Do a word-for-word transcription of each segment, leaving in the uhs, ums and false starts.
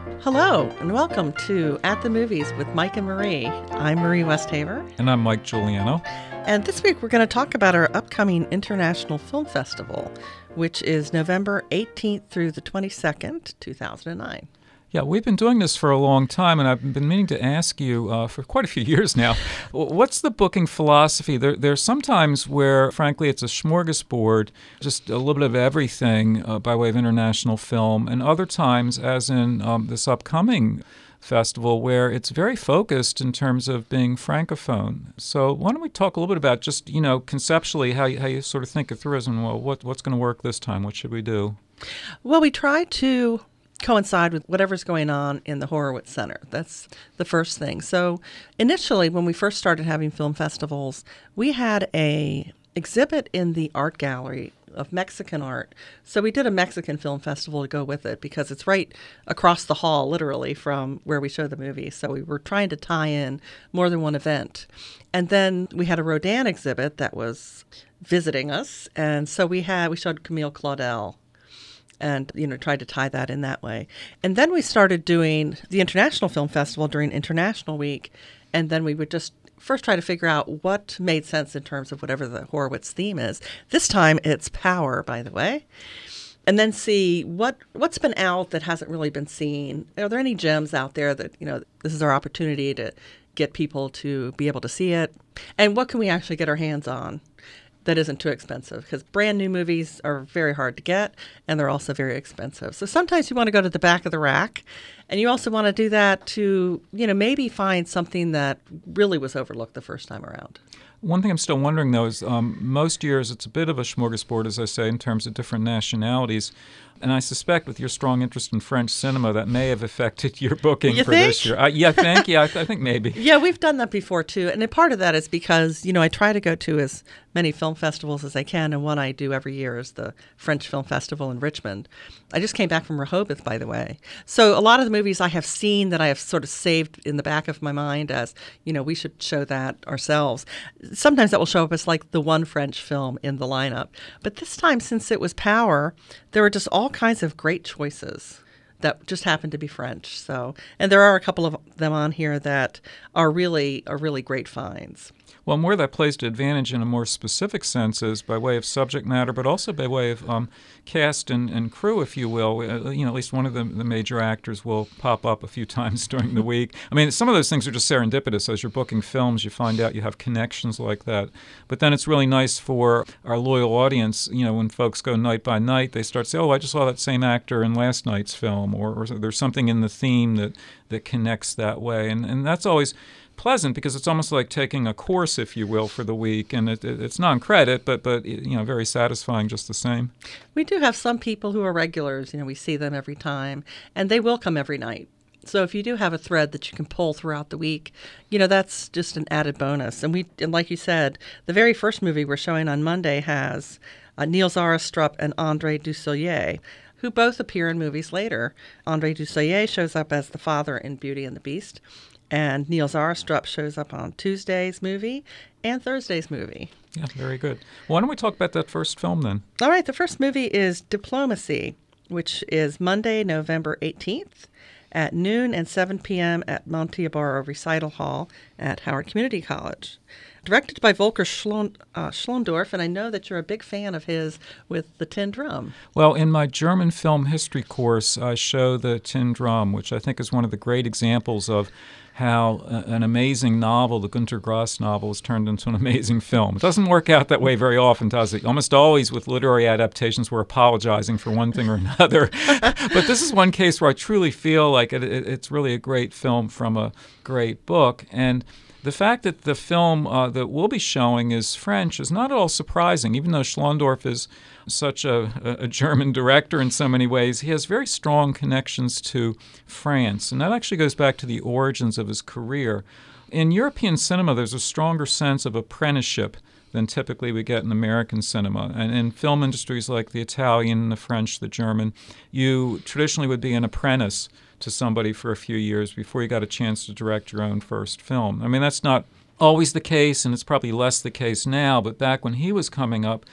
Hello, and welcome to At the Movies with Mike and Marie. I'm Marie Westhaver. And I'm Mike Giuliano. And this week we're going to talk about our upcoming International Film Festival, which is November eighteenth through the twenty-second, two thousand nine. Yeah, we've been doing this for a long time, and I've been meaning to ask you uh, for quite a few years now, what's the booking philosophy? There, there's sometimes where, frankly, it's a smorgasbord, just a little bit of everything uh, by way of international film, and other times, as in um, this upcoming festival, where it's very focused in terms of being francophone. So why don't we talk a little bit about just, you know, conceptually how you, how you sort of think it through, and well, what, what's going to work this time? What should we do? Well, we try to coincide with whatever's going on in the Horowitz Center. That's the first thing. So initially, when we first started having film festivals, we had a exhibit in the art gallery of Mexican art. So we did a Mexican film festival to go with it because it's right across the hall, literally, from where we show the movie. So we were trying to tie in more than one event. And then we had a Rodin exhibit that was visiting us. And so we had we showed Camille Claudel and, you know, tried to tie that in that way. And then we started doing the International Film Festival during International Week, and then we would just first try to figure out what made sense in terms of whatever the Horowitz theme is. This time it's power, by the way. And then see what, what's been out that hasn't really been seen. Are there any gems out there that, you know, this is our opportunity to get people to be able to see it? And what can we actually get our hands on that isn't too expensive? Because brand new movies are very hard to get, and they're also very expensive. So sometimes you want to go to the back of the rack, and you also want to do that to, you know, maybe find something that really was overlooked the first time around. One thing I'm still wondering, though, is um, most years it's a bit of a smorgasbord, as I say, in terms of different nationalities. And I suspect with your strong interest in French cinema, that may have affected your booking you for think? this year. Uh, yeah, I think. Yeah, I, th- I think maybe. Yeah, we've done that before, too. And a part of that is because, you know, I try to go to as many film festivals as I can. And one I do every year is the French Film Festival in Richmond. I just came back from Rehoboth, by the way. So a lot of the movies I have seen that I have sort of saved in the back of my mind as, you know, we should show that ourselves. Sometimes that will show up as like the one French film in the lineup. But this time, since it was Power, there were just all kinds of great choices that just happen to be French. So, and there are a couple of them on here that are really are really great finds. Well, where that plays to advantage in a more specific sense is by way of subject matter, but also by way of um, cast and, and crew, if you will. Uh, you know, at least one of the, the major actors will pop up a few times during the week. I mean, some of those things are just serendipitous. As you're booking films, you find out you have connections like that. But then it's really nice for our loyal audience, you know, when folks go night by night, they start to say, oh, I just saw that same actor in last night's film, or, or there's something in the theme that, that connects that way. And, and that's always pleasant because it's almost like taking a course, if you will, for the week, and it, it, it's non-credit, but but you know, very satisfying just the same. We do have some people who are regulars. You know, we see them every time, and they will come every night. So if you do have a thread that you can pull throughout the week, you know, that's just an added bonus. And we, and like you said, the very first movie we're showing on Monday has uh, Niels Arestrup and André Dussolier, who both appear in movies later. André Dussolier shows up as the father in Beauty and the Beast, and Niels Arestrup shows up on Tuesday's movie and Thursday's movie. Yeah, very good. Why don't we talk about that first film then? All right, the first movie is Diplomacy, which is Monday, November eighteenth at noon and seven p.m. at Monteibaro Recital Hall at Howard Community College. Directed by Volker Schlon, uh, Schlondorf, and I know that you're a big fan of his with the Tin Drum. Well, in my German film history course, I show the Tin Drum, which I think is one of the great examples of how uh, an amazing novel, the Günter Grass novel, is turned into an amazing film. It doesn't work out that way very often, does it? Almost always with literary adaptations, we're apologizing for one thing or another. But this is one case where I truly feel like it, it, it's really a great film from a great book. And the fact that the film uh, that we'll be showing is French is not at all surprising. Even though Schlondorf is such a, a German director in so many ways, he has very strong connections to France. And that actually goes back to the origins of his career. In European cinema, there's a stronger sense of apprenticeship than typically we get in American cinema. And in film industries like the Italian, the French, the German, you traditionally would be an apprentice to somebody for a few years before you got a chance to direct your own first film. I mean, that's not always the case, and it's probably less the case now, but back when he was coming up,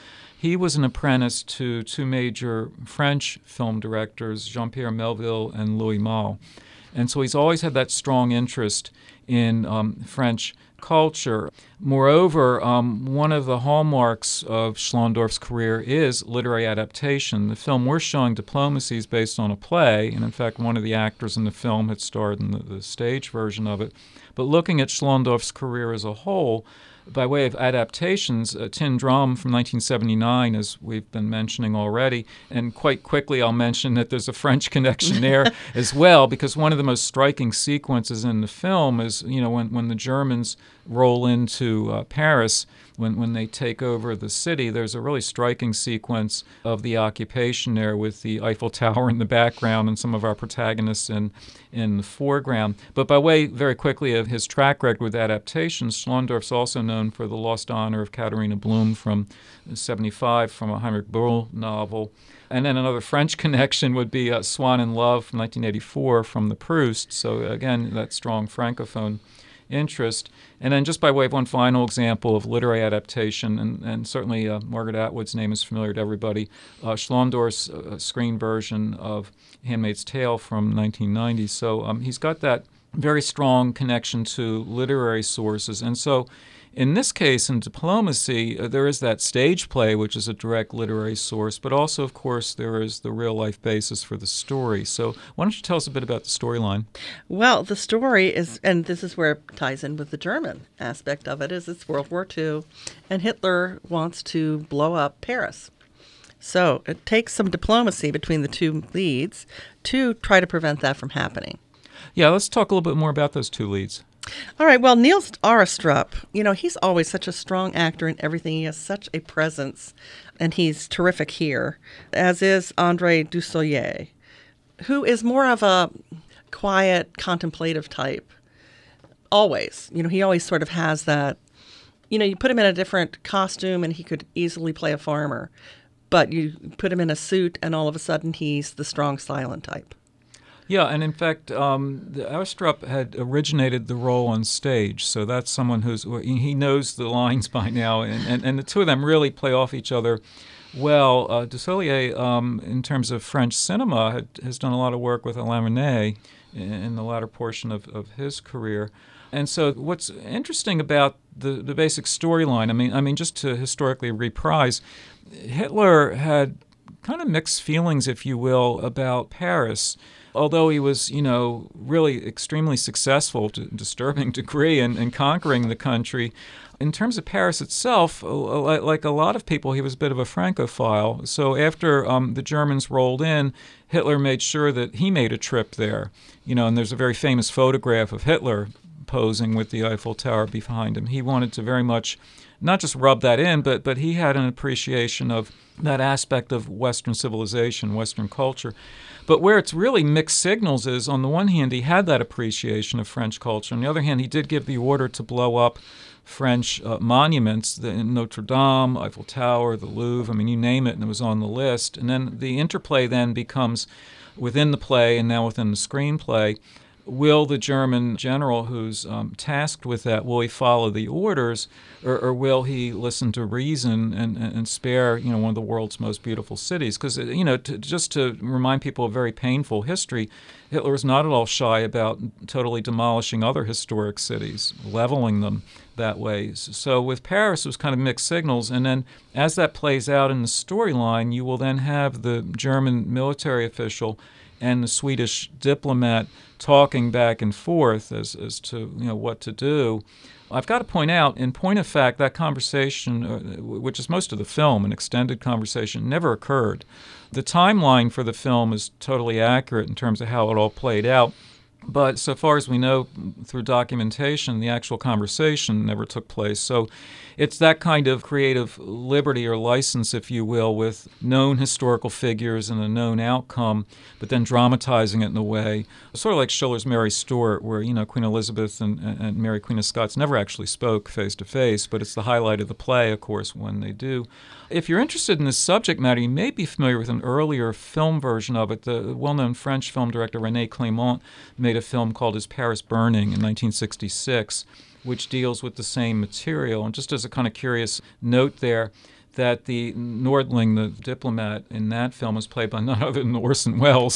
he was an apprentice to two major French film directors, Jean-Pierre Melville and Louis Malle. And so he's always had that strong interest in um, French culture. Moreover, um, one of the hallmarks of Schlöndorff's career is literary adaptation. The film we're showing, Diplomacy, is based on a play, and in fact, one of the actors in the film had starred in the, the stage version of it. But looking at Schlöndorff's career as a whole, by way of adaptations, uh, Tin Drum from nineteen seventy-nine, as we've been mentioning already, and quite quickly I'll mention that there's a French connection there as well, because one of the most striking sequences in the film is, you know, when, when the Germans roll into uh, Paris, when, when they take over the city, there's a really striking sequence of the occupation there with the Eiffel Tower in the background and some of our protagonists in, in the foreground. But by way, very quickly, of his track record with adaptations, Schlöndorff's also known for The Lost Honor of Katharina Blum from seventy-five, from a Heinrich Böll novel. And then another French connection would be uh, Swan in Love from nineteen eighty-four from the Proust. So again, that strong Francophone interest. And then just by way of one final example of literary adaptation, and, and certainly uh, Margaret Atwood's name is familiar to everybody, uh, Schlöndorff's uh, screen version of Handmaid's Tale from nineteen ninety. So um, he's got that very strong connection to literary sources. And so in this case, in Diplomacy, uh, there is that stage play, which is a direct literary source, but also, of course, there is the real-life basis for the story. So why don't you tell us a bit about the storyline? Well, the story is, and this is where it ties in with the German aspect of it, is it's World War Two, and Hitler wants to blow up Paris. So it takes some diplomacy between the two leads to try to prevent that from happening. Yeah, let's talk a little bit more about those two leads. All right. Well, Niels Arestrup, you know, he's always such a strong actor in everything. He has such a presence, and he's terrific here, as is André Dussolier, who is more of a quiet, contemplative type. Always. You know, he always sort of has that, you know, you put him in a different costume and he could easily play a farmer, but you put him in a suit and all of a sudden he's the strong, silent type. Yeah, and in fact, um, Arestrup had originated the role on stage, so that's someone who's he knows the lines by now, and, and, and the two of them really play off each other well. Uh, Dussolier, um, in terms of French cinema, had, has done a lot of work with Alain Resnais in, in the latter portion of, of his career. And so what's interesting about the, the basic storyline, I mean, I mean, just to historically reprise, Hitler had kind of mixed feelings, if you will, about Paris. Although he was, you know, really extremely successful to a disturbing degree in, in conquering the country, in terms of Paris itself, like a lot of people, he was a bit of a Francophile. So after um, the Germans rolled in, Hitler made sure that he made a trip there. You know, and there's a very famous photograph of Hitler posing with the Eiffel Tower behind him. He wanted to very much not just rub that in, but but he had an appreciation of that aspect of Western civilization, Western culture. But where it's really mixed signals is, on the one hand, he had that appreciation of French culture. On the other hand, he did give the order to blow up French uh, monuments, the Notre Dame, Eiffel Tower, the Louvre, I mean, you name it, and it was on the list. And then the interplay then becomes, within the play and now within the screenplay, will the German general who's um, tasked with that, will he follow the orders, or, or will he listen to reason and, and spare, you know, one of the world's most beautiful cities? Because, you know, to, just to remind people of very painful history, Hitler was not at all shy about totally demolishing other historic cities, leveling them that way. So with Paris, it was kind of mixed signals. And then as that plays out in the storyline, you will then have the German military official and the Swedish diplomat talking back and forth as, as to, you know, what to do. I've got to point out, in point of fact, that conversation, uh, which is most of the film, an extended conversation, never occurred. The timeline for the film is totally accurate in terms of how it all played out. But so far as we know through documentation, the actual conversation never took place. So it's that kind of creative liberty or license, if you will, with known historical figures and a known outcome, but then dramatizing it in a way, sort of like Schiller's Mary Stuart, where, you know, Queen Elizabeth and, and Mary, Queen of Scots never actually spoke face to face, but it's the highlight of the play, of course, when they do. If you're interested in this subject matter, you may be familiar with an earlier film version of it. The well-known French film director René Clément made a film called Is Paris Burning in nineteen sixty-six, which deals with the same material. And just as a kind of curious note there, that the Nordling, the diplomat in that film, was played by none other than Orson Welles.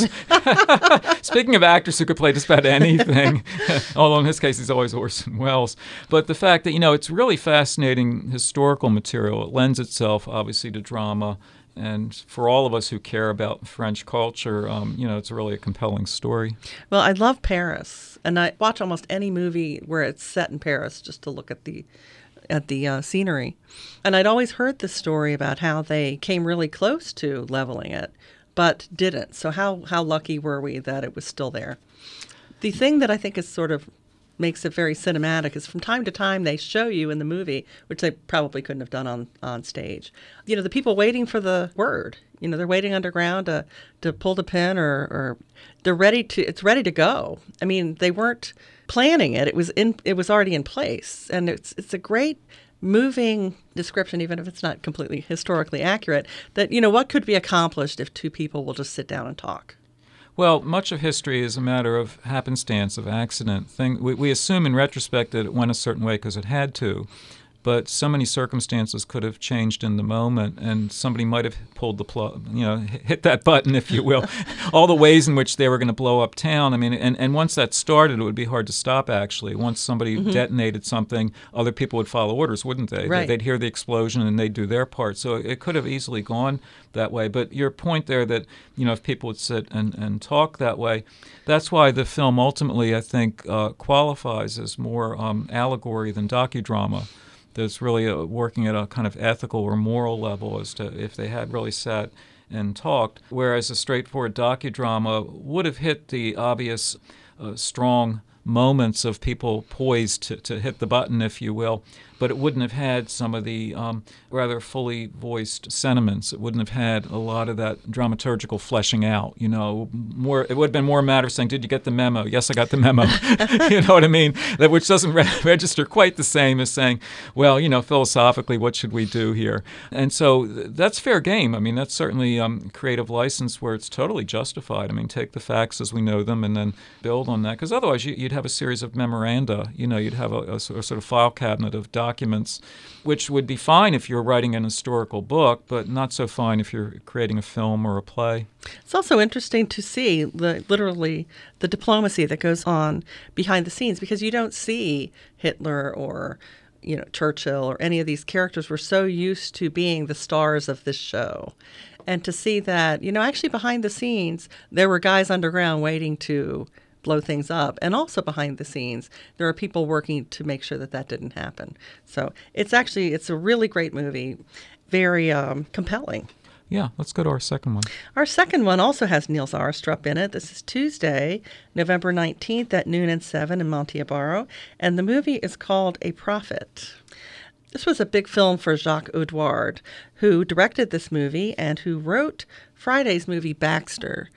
Speaking of actors who could play just about anything, although in his case he's always Orson Welles. But the fact that, you know, it's really fascinating historical material. It lends itself, obviously, to drama. And for all of us who care about French culture, um, you know, it's really a compelling story. Well, I love Paris, and I watch almost any movie where it's set in Paris just to look at the at the uh, scenery. And I'd always heard this story about how they came really close to leveling it, but didn't. So how, how lucky were we that it was still there? The thing that I think is sort of makes it very cinematic is from time to time they show you in the movie, which they probably couldn't have done on, on stage, you know, the people waiting for the word. You know, they're waiting underground to, to pull the pin or, or they're ready to, it's ready to go. I mean, they weren't planning it. It was in, it was already in place. And it's, it's a great moving description, even if it's not completely historically accurate, that, you know, what could be accomplished if two people will just sit down and talk. Well, much of history is a matter of happenstance, of accident. Thing, we, we assume in retrospect that it went a certain way because it had to, but so many circumstances could have changed in the moment, and somebody might have pulled the plug, you know, hit that button, if you will. All the ways in which they were going to blow up town. I mean, and, and once that started, it would be hard to stop, actually. Once somebody mm-hmm. detonated something, other people would follow orders, wouldn't they? Right. They'd hear the explosion and they'd do their part. So it could have easily gone that way. But your point there that, you know, if people would sit and, and talk that way, that's why the film ultimately, I think, uh, qualifies as more um, allegory than docudrama. That's really a, working at a kind of ethical or moral level as to if they had really sat and talked, whereas a straightforward docudrama would have hit the obvious uh, strong moments of people poised to, to hit the button, if you will, but it wouldn't have had some of the um, rather fully voiced sentiments. It wouldn't have had a lot of that dramaturgical fleshing out. You know, more. It would have been more a matter of saying, "Did you get the memo?" "Yes, I got the memo." You know what I mean? That which doesn't re- register quite the same as saying, "Well, you know, philosophically, what should we do here?" And so th- that's fair game. I mean, that's certainly um, creative license where it's totally justified. I mean, take the facts as we know them and then build on that, because otherwise you, you'd have a series of memoranda. You know, you'd have a, a, a sort of file cabinet of documents, which would be fine if you're writing an historical book, but not so fine if you're creating a film or a play. It's also interesting to see the, literally the diplomacy that goes on behind the scenes, because you don't see Hitler or, you know, Churchill or any of these characters. We're so used to being the stars of this show. And to see that, you know, actually behind the scenes, there were guys underground waiting to blow things up. And also behind the scenes, there are people working to make sure that that didn't happen. So it's actually, it's a really great movie, very um, compelling. Yeah, let's go to our second one. Our second one also has Niels Arestrup in it. This is Tuesday, November nineteenth at noon and seven in Montalbano. And the movie is called A Prophet. This was a big film for Jacques Audouard, who directed this movie and who wrote Friday's movie Baxter.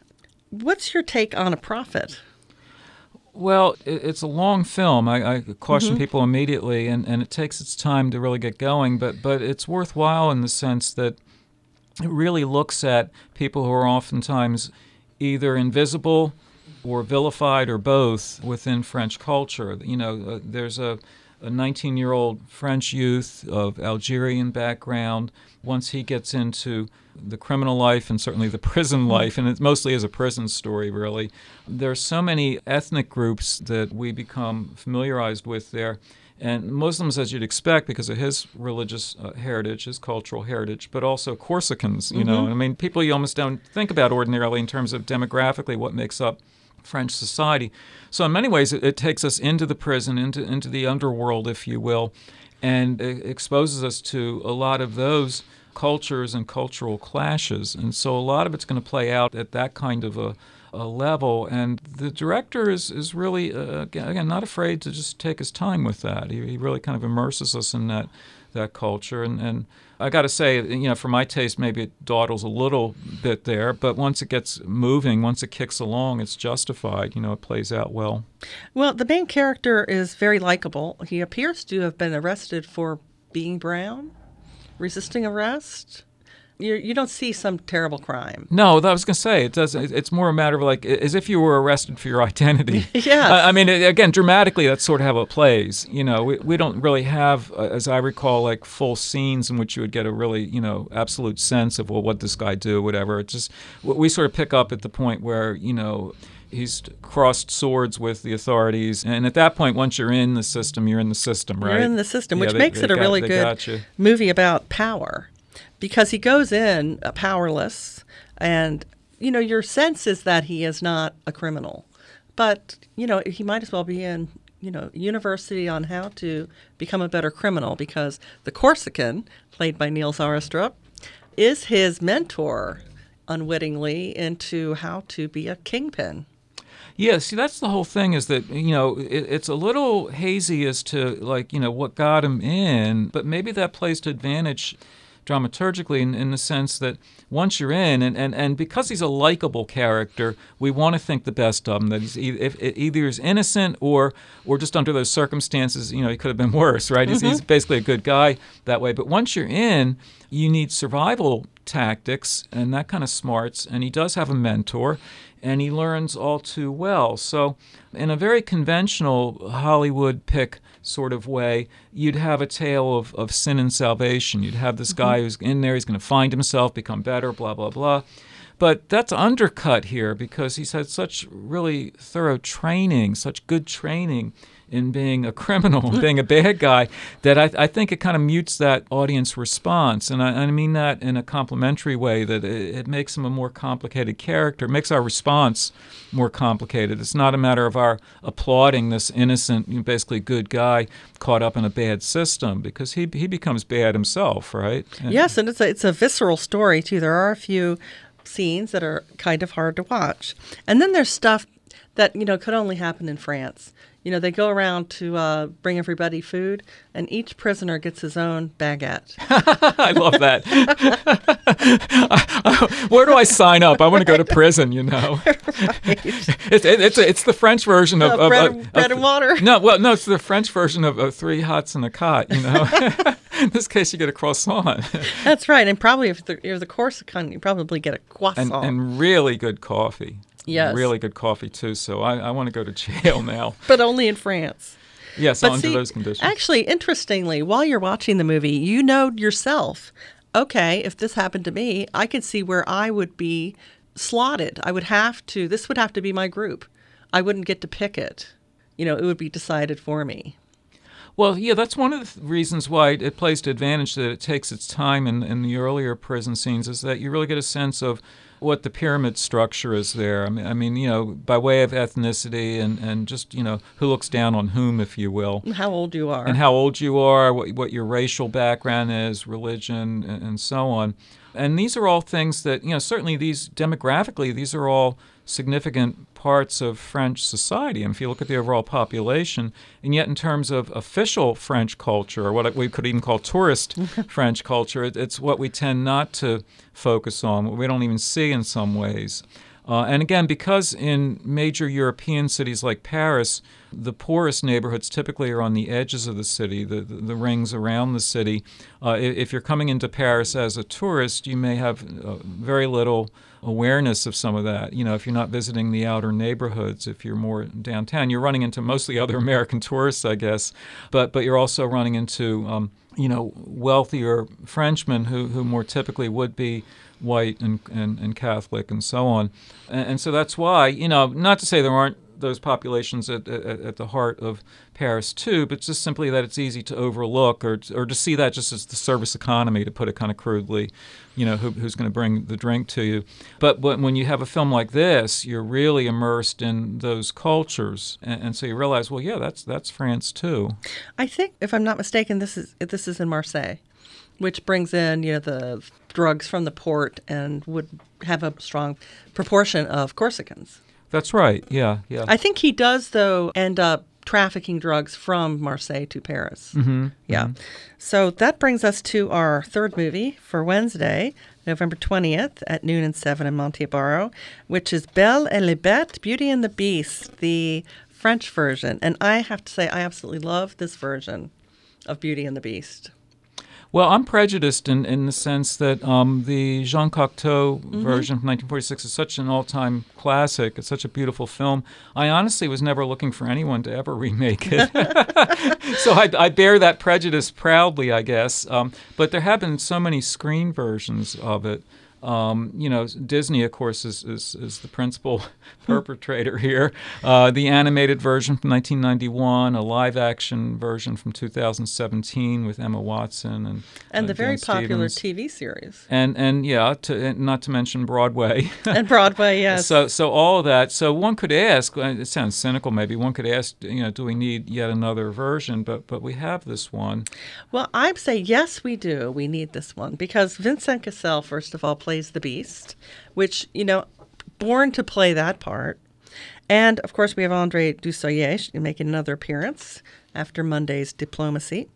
What's your take on A Prophet? Well, it's a long film. I, I caution mm-hmm. people immediately, and, and it takes its time to really get going, but, but it's worthwhile in the sense that it really looks at people who are oftentimes either invisible or vilified or both within French culture. You know, uh, there's a a nineteen-year-old French youth of Algerian background. Once he gets into the criminal life and certainly the prison life, and it mostly is a prison story, really, there are so many ethnic groups that we become familiarized with there. And Muslims, as you'd expect, because of his religious uh, heritage, his cultural heritage, but also Corsicans, you mm-hmm. know. I mean, people you almost don't think about ordinarily in terms of demographically what makes up French society. So in many ways, it, it takes us into the prison, into into the underworld, if you will, and it exposes us to a lot of those cultures and cultural clashes. And so a lot of it's going to play out at that kind of a, a level. And the director is, is really, uh, again, not afraid to just take his time with that. He, he really kind of immerses us in that that culture. And, and I got to say, you know, for my taste, maybe it dawdles a little bit there, but once it gets moving, once it kicks along, it's justified. You know, it plays out well. Well, the main character is very likable. He appears to have been arrested for being brown, resisting arrest. you you don't see some terrible crime. No, I was going to say it does. It's more a matter of like as if you were arrested for your identity. Yes. I, I mean, again, dramatically, that's sort of how it plays. You know, we we don't really have, uh, as I recall, like full scenes in which you would get a really, you know, absolute sense of well, what this guy do, whatever. It just we sort of pick up at the point where you know. He's crossed swords with the authorities, and at that point, once you're in the system, you're in the system, right? You're in the system, Yeah, which they- makes they it a got- really they good got you. movie about power, because he goes in uh, powerless, and you know your sense is that he is not a criminal, but you know he might as well be in you know university on how to become a better criminal, because the Corsican, played by Niels Arestrup, is his mentor unwittingly into how to be a kingpin. Yeah, see, that's the whole thing is that, you know, it, it's a little hazy as to, like, you know, what got him in, but maybe that plays to advantage dramaturgically in, in the sense that once you're in, and, and, and because he's a likable character, we want to think the best of him, that he's either, if, either he's innocent or or just under those circumstances, you know, he could have been worse, right? He's, Mm-hmm. he's basically a good guy that way. But once you're in, you need survival tactics and that kind of smarts, and he does have a mentor, and he learns all too well. So in a very conventional Hollywood pick sort of way, you'd have a tale of, of sin and salvation. You'd have this guy who's in there, he's going to find himself, become better, blah, blah, blah. But that's undercut here because he's had such really thorough training, such good training in being a criminal, being a bad guy, that I, I think it kind of mutes that audience response. And I, I mean that in a complimentary way, that it, it makes him a more complicated character. It makes our response more complicated. It's not a matter of our applauding this innocent, you know, basically good guy caught up in a bad system, because he he becomes bad himself, right? And, Yes, and it's a, it's a visceral story, too. There are a few scenes that are kind of hard to watch. And then there's stuff that, you know, could only happen in France. You know, they go around to uh, bring everybody food, and each prisoner gets his own baguette. I love that. Where do I sign up? I want to go to prison, you know. Right. It's it, it's it's the French version of, Uh, of, bread, of, and, bread of and water. No, well, no, it's the French version of, of three hots and a cot. You know, in this case, you get a croissant That's right. And probably if the, you're the Corsican, you probably get a croissant. and and really good coffee. Yes. Really good coffee too. So I, I want to go to jail now. But only in France. Yes, But under see, those conditions. Actually, interestingly, while you're watching the movie, you know yourself, okay, if this happened to me, I could see where I would be slotted. I would have to, this would have to be my group. I wouldn't get to pick it. You know, it would be decided for me. Well, yeah, that's one of the th- reasons why it plays to advantage that it takes its time in, in the earlier prison scenes, is that you really get a sense of what the pyramid structure is there. I mean, I mean, you know, by way of ethnicity and, and just, you know, who looks down on whom, if you will. How old you are. And how old you are, what, what your racial background is, religion, and, and so on. And these are all things that, you know, certainly these, demographically, these are all significant parts of French society. And if you look at the overall population, and yet in terms of official French culture, or what we could even call tourist French culture, it, it's what we tend not to focus on, what we don't even see in some ways. Uh, and again, because in major European cities like Paris, the poorest neighborhoods typically are on the edges of the city, the, the, the rings around the city. Uh, if, if you're coming into Paris as a tourist, you may have uh, very little awareness of some of that. You know, if you're not visiting the outer neighborhoods, if you're more downtown, you're running into mostly other American tourists, I guess, but but you're also running into, um, you know, wealthier Frenchmen who, who more typically would be white and, and, and Catholic and so on. And, and so that's why, you know, not to say there aren't those populations at, at, at the heart of Paris too, but just simply that it's easy to overlook or or to see that just as the service economy, to put it kind of crudely, you know, who, who's going to bring the drink to you. But, but when you have a film like this, you're really immersed in those cultures, and, and so you realize, well, yeah, that's that's France too. I think, if I'm not mistaken, this is this is in Marseille, which brings in, you know, the drugs from the port and would have a strong proportion of Corsicans. That's right. Yeah, yeah. I think he does, though, end up trafficking drugs from Marseille to Paris. Mm-hmm. Yeah. Mm-hmm. So that brings us to our third movie for Wednesday, November twentieth at noon and seven in Montebaro, which is Belle et la Bête, Beauty and the Beast, the French version. And I have to say, I absolutely love this version of Beauty and the Beast. Well, I'm prejudiced in, in the sense that um, the Jean Cocteau mm-hmm. version from nineteen forty-six is such an all-time classic. It's such a beautiful film. I honestly was never looking for anyone to ever remake it. So I, I bear that prejudice proudly, I guess. Um, but there have been so many screen versions of it. Um, you know, Disney, of course, is, is, is the principal perpetrator here. Uh, the animated version from nineteen ninety-one, a live-action version from two thousand seventeen with Emma Watson and and uh, the very Dan popular Stevens. T V series. And and yeah, to, not to mention Broadway. And Broadway, yes. So so all of that. So one could ask. It sounds cynical, maybe. One could ask, you know, do we need yet another version? But but we have this one. Well, I'd say yes, we do. We need this one because Vincent Cassel, first of all, plays the Beast, which, you know, born to play that part. And, of course, we have Andre Dussoyer making another appearance after Monday's Diplomacy.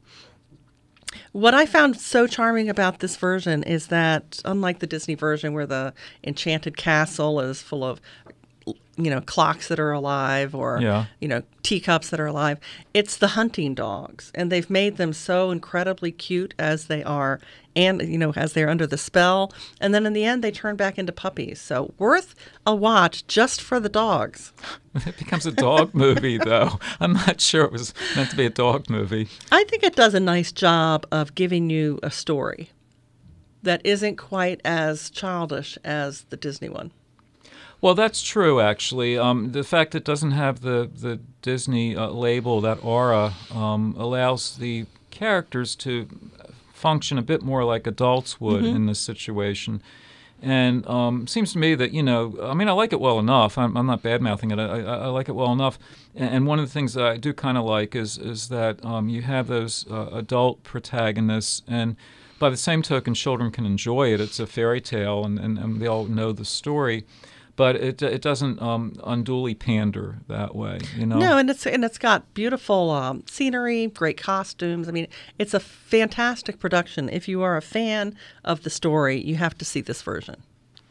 What I found so charming about this version is that, unlike the Disney version where the enchanted castle is full of, you know, clocks that are alive or, yeah. you know, teacups that are alive, it's the hunting dogs. And they've made them so incredibly cute as they are, and, you know, as they're under the spell. And then in the end, they turn back into puppies. So worth a watch just for the dogs. It becomes a dog movie, though. I'm not sure it was meant to be a dog movie. I think it does a nice job of giving you a story that isn't quite as childish as the Disney one. Well, that's true, actually. Um, the fact it doesn't have the, the Disney uh, label, that aura, um, allows the characters to function a bit more like adults would mm-hmm. in this situation. And um, it seems to me that, you know, I mean, I like it well enough. I'm, I'm not bad-mouthing it. I, I, I like it well enough. And, and one of the things that I do kind of like is, is that um, you have those uh, adult protagonists, and by the same token, children can enjoy it. It's a fairy tale, and, and, and they all know the story. But it it doesn't um, unduly pander that way, you know. No, and it's and it's got beautiful um, scenery, great costumes. I mean, it's a fantastic production. If you are a fan of the story, you have to see this version.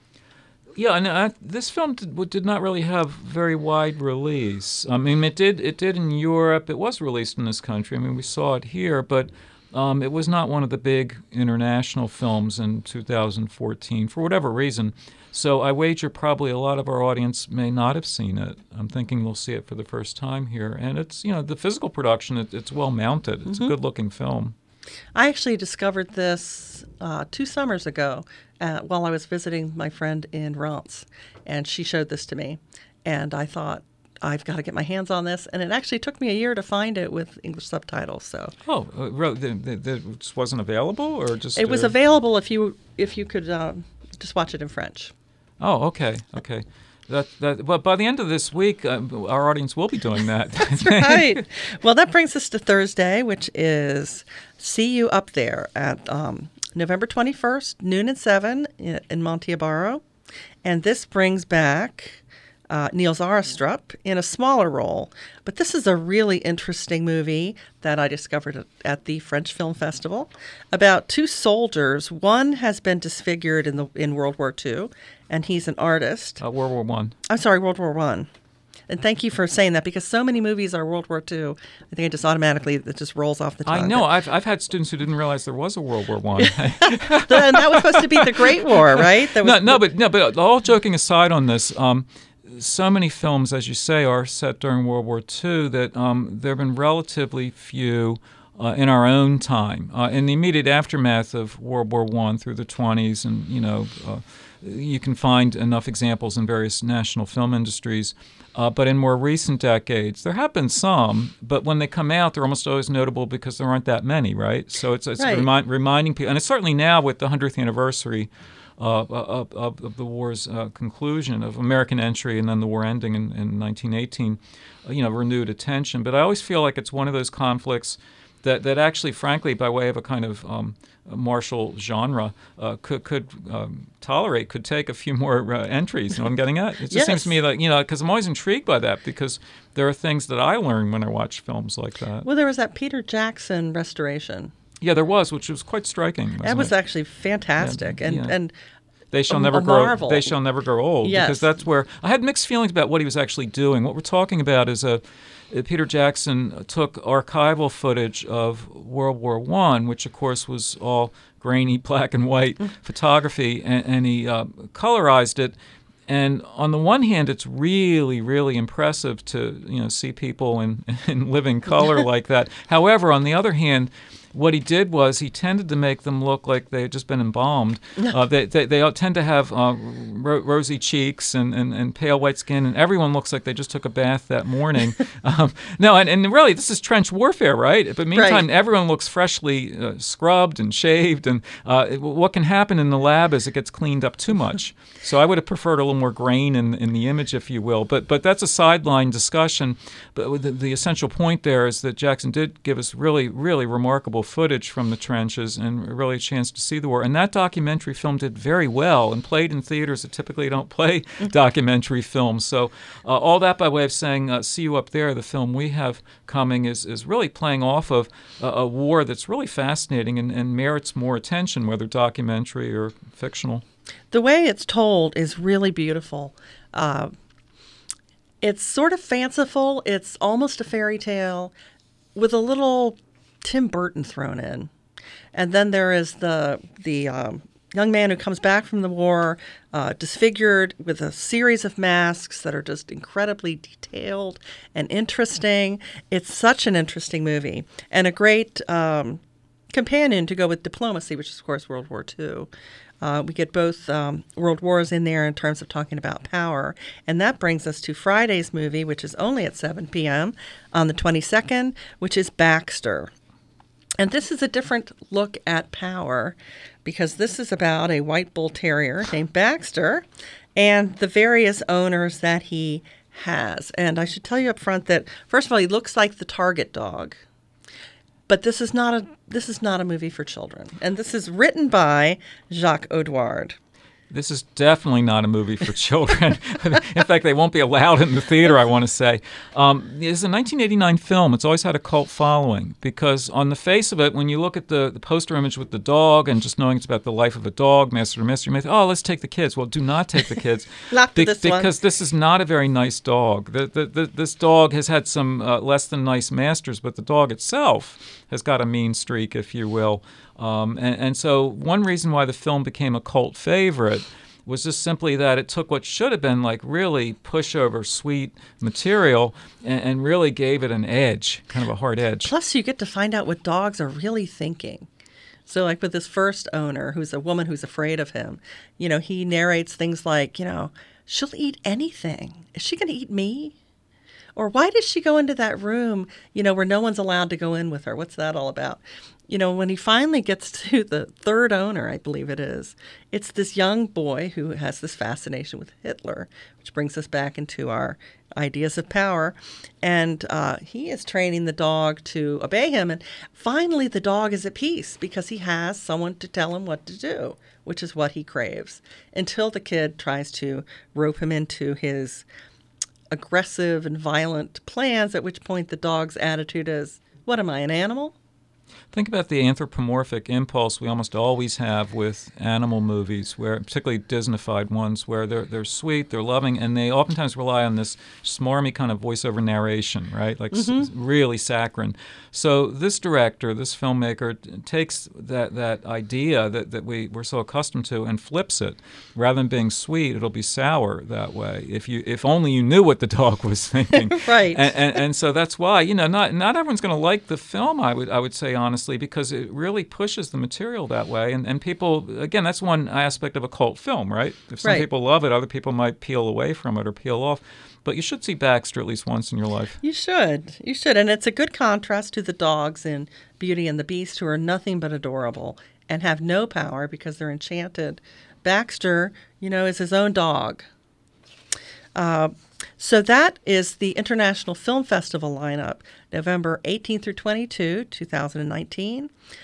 Yeah, and I, this film did, did not really have very wide release. I mean, it did it did in Europe. It was released in this country. I mean, we saw it here, but um, it was not one of the big international films in two thousand fourteen for whatever reason. So I wager probably a lot of our audience may not have seen it. I'm thinking they'll see it for the first time here. And it's, you know, the physical production, it, it's well mounted. It's mm-hmm. a good-looking film. I actually discovered this uh, two summers ago uh, while I was visiting my friend in Reims. And she showed this to me. And I thought, I've got to get my hands on this. And it actually took me a year to find it with English subtitles. So Oh, uh, the, the, the, it just wasn't available? Or just It was uh, available if you if you could um, just watch it in French. Oh, okay, okay. That that. Well, by the end of this week, uh, our audience will be doing that. That's right. Well, that brings us to Thursday, which is See You Up There at um, November twenty-first, noon and seven in, in Monteibaro, and this brings back Uh, Niels Arestrup in a smaller role. But this is a really interesting movie that I discovered at the French Film Festival about two soldiers. One has been disfigured in the in World War Two, and he's an artist. Uh, World War One. I'm sorry, World War One. And thank you for saying that, because so many movies are World War Two. I think it just automatically, it just rolls off the tongue. I know. I've I've had students who didn't realize there was a World War One. And that was supposed to be the Great War, right? That was no, no, the, but no, but all joking aside on this, um, so many films, as you say, are set during World War Two that um, there have been relatively few uh, in our own time. Uh, in the immediate aftermath of World War One through the twenties, and you know, uh, you can find enough examples in various national film industries. Uh, but in more recent decades, there have been some, but when they come out, they're almost always notable because there aren't that many, right? So it's, it's right. remi- reminding people, and it's certainly now with the hundredth anniversary Uh, of, of, of the war's uh, conclusion, of American entry, and then the war ending in, in nineteen eighteen, uh, you know, renewed attention. But I always feel like it's one of those conflicts that, that actually, frankly, by way of a kind of um, a martial genre, uh, could could um, tolerate, could take a few more uh, entries. You know what I'm getting at? It just Yes. seems to me like, you know, because I'm always intrigued by that, because there are things that I learn when I watch films like that. Well, there was that Peter Jackson restoration. Yeah, there was, which was quite striking. That was it? actually fantastic. Yeah, and yeah. and They Shall a, Never a Grow. marvel. They Shall Never Grow Old. Yes. Because that's where I had mixed feelings about what he was actually doing. What we're talking about is a Peter Jackson took archival footage of World War One, which of course was all grainy black and white photography, and, and he uh, colorized it. And on the one hand, it's really, really impressive to you know see people in, in living color like that. However, on the other hand, what he did was he tended to make them look like they had just been embalmed. Uh, they, they they tend to have uh, ro- rosy cheeks and, and, and pale white skin, and everyone looks like they just took a bath that morning. um, no, and, and really, this is trench warfare, right? But meantime, Right. everyone looks freshly uh, scrubbed and shaved, and uh, it, what can happen in the lab is it gets cleaned up too much. So I would have preferred a little more grain in, in the image, if you will. But but that's a sideline discussion. But the, the essential point there is that Jackson did give us really, really remarkable footage from the trenches and really a chance to see the war. And that documentary film did very well and played in theaters that typically don't play documentary films. So uh, all that by way of saying, uh, See You Up There, the film we have coming, is, is really playing off of a, a war that's really fascinating and, and merits more attention, whether documentary or fictional. The way it's told is really beautiful. Uh, it's sort of fanciful. It's almost a fairy tale with a little Tim Burton thrown in. And then there is the the um, young man who comes back from the war, uh, disfigured, with a series of masks that are just incredibly detailed and interesting. It's such an interesting movie and a great um, companion to go with Diplomacy, which is, of course, World War Two. Uh, we get both um, world wars in there in terms of talking about power. And that brings us to Friday's movie, which is only at seven p.m. on the twenty-second, which is Baxter. And this is a different look at power because this is about a white bull terrier named Baxter and the various owners that he has. And I should tell you up front that, first of all, he looks like the Target dog. But this is not a this is not a movie for children. And this is written by Jacques Audouard. This is definitely not a movie for children. In fact, they won't be allowed in the theater, I want to say. Um, it's a nineteen eighty-nine film. It's always had a cult following because on the face of it, when you look at the, the poster image with the dog and just knowing it's about the life of a dog, master and mystery, you may think, oh, let's take the kids. Well, do not take the kids. Not be- this one. Because this is not a very nice dog. The, the, the, this dog has had some uh, less than nice masters, but the dog itself has got a mean streak, if you will. Um, and, and so one reason why the film became a cult favorite was just simply that it took what should have been like really pushover, sweet material and, and really gave it an edge, kind of a hard edge. Plus, you get to find out what dogs are really thinking. So, like with this first owner, who's a woman who's afraid of him, you know, he narrates things like, you know, she'll eat anything. Is she going to eat me? Or why does she go into that room, you know, where no one's allowed to go in with her? What's that all about? You know, when he finally gets to the third owner, I believe it is, it's this young boy who has this fascination with Hitler, which brings us back into our ideas of power. And uh, he is training the dog to obey him. And finally, the dog is at peace because he has someone to tell him what to do, which is what he craves, until the kid tries to rope him into his aggressive and violent plans, at which point the dog's attitude is, what am I, an animal? Think about the anthropomorphic impulse we almost always have with animal movies, where particularly Disneyfied ones, where they're they're sweet, they're loving, and they oftentimes rely on this smarmy kind of voiceover narration, right? Like mm-hmm. s- really saccharine. So this director, this filmmaker, t- takes that that idea that, that we, we're so accustomed to and flips it. Rather than being sweet, it'll be sour that way. If you if only you knew what the dog was thinking. Right. And, and and so that's why, you know, not not everyone's going to like the film, I would I would say honestly, because it really pushes the material that way. And and people, again, that's one aspect of a cult film, right? If some right. people love it, other people might peel away from it or peel off. But you should see Baxter at least once in your life. You should. You should. And it's a good contrast to the dogs in Beauty and the Beast, who are nothing but adorable and have no power because they're enchanted. Baxter, you know, is his own dog. Uh, so that is the International Film Festival lineup, November eighteenth through twenty-second, two thousand nineteen.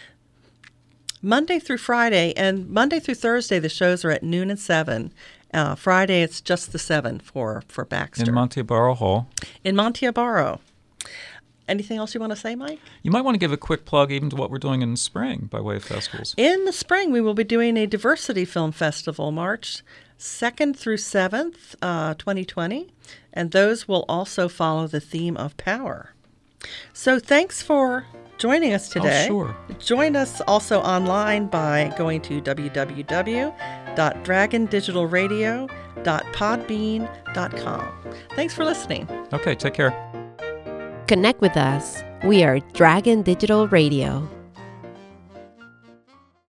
Monday through Friday, and Monday through Thursday, the shows are at noon and seven. Uh, Friday, it's just the seven for, for Baxter. In Monteoboro Hall. In Monteoboro. Anything else you want to say, Mike? You might want to give a quick plug even to what we're doing in the spring by way of festivals. In the spring, we will be doing a Diversity Film Festival, March second through seventh, uh, twenty twenty, and those will also follow the theme of power. So thanks for joining us today. Oh, sure. Join us also online by going to w w w dot dragon digital radio dot podbean dot com. Thanks for listening. Okay, take care. Connect with us. We are Dragon Digital Radio.